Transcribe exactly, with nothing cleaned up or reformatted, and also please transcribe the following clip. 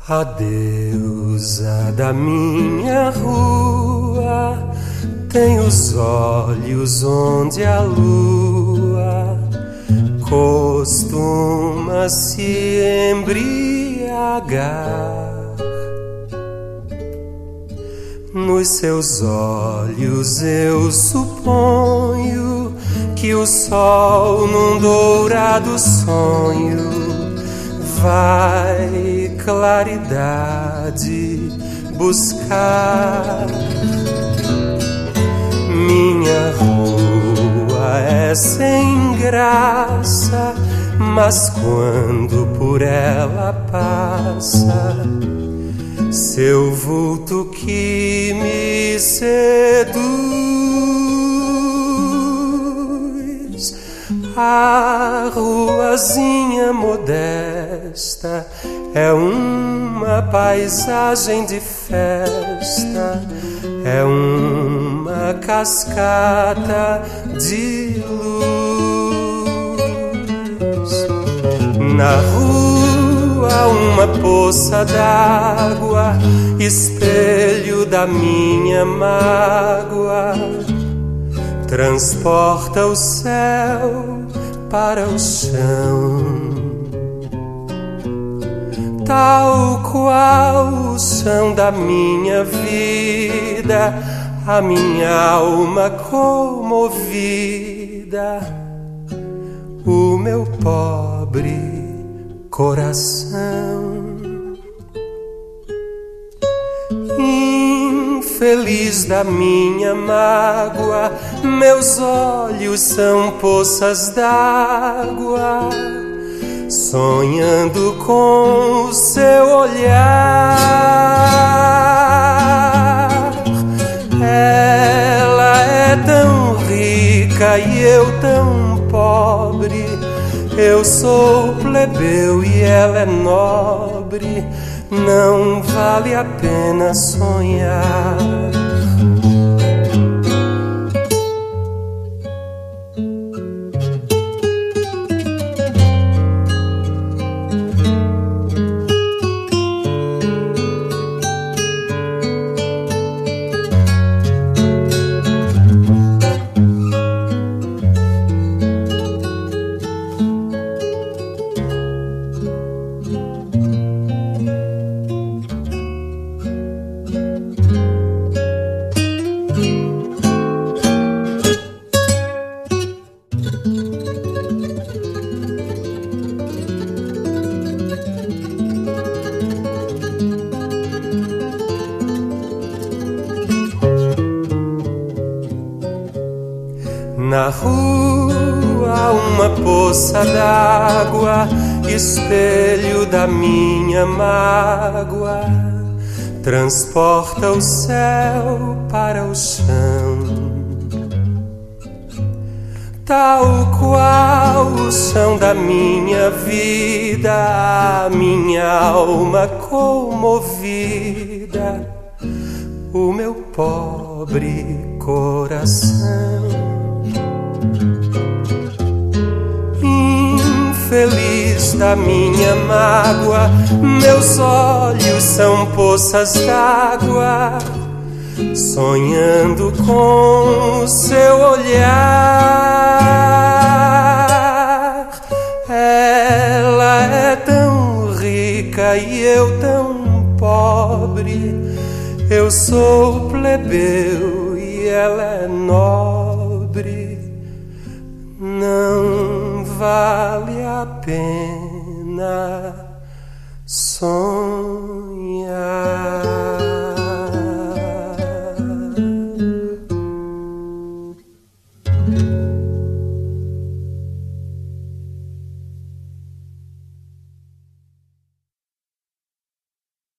A deusa da minha rua tem os olhos onde a lua costuma se embriagar. Nos seus olhos eu suponho que o sol num dourado sonho vai claridade buscar. Minha rua é sem graça, mas quando por ela passa, seu vulto que me seduz. A ruazinha modesta é uma paisagem de festa, é uma cascata de luz. Na rua uma poça d'água, espelho da minha mágoa, transporta o céu para o chão, tal qual o chão da minha vida, a minha alma comovida, o meu pobre coração. Infeliz da minha mágoa, meus olhos são poças d'água, sonhando com o seu olhar. Ela é tão rica e eu tão pobre, eu sou plebeu e ela é nobre, não vale a pena sonhar. Na rua uma poça d'água, espelho da minha mágoa, transporta o céu para o chão, tal qual o chão da minha vida, a minha alma comovida, o meu pobre coração. Infeliz da minha mágoa, meus olhos são poças d'água, sonhando com o seu olhar. Ela é tão rica e eu tão pobre, eu sou plebeu e ela é nobre, não vale a pena sonhar.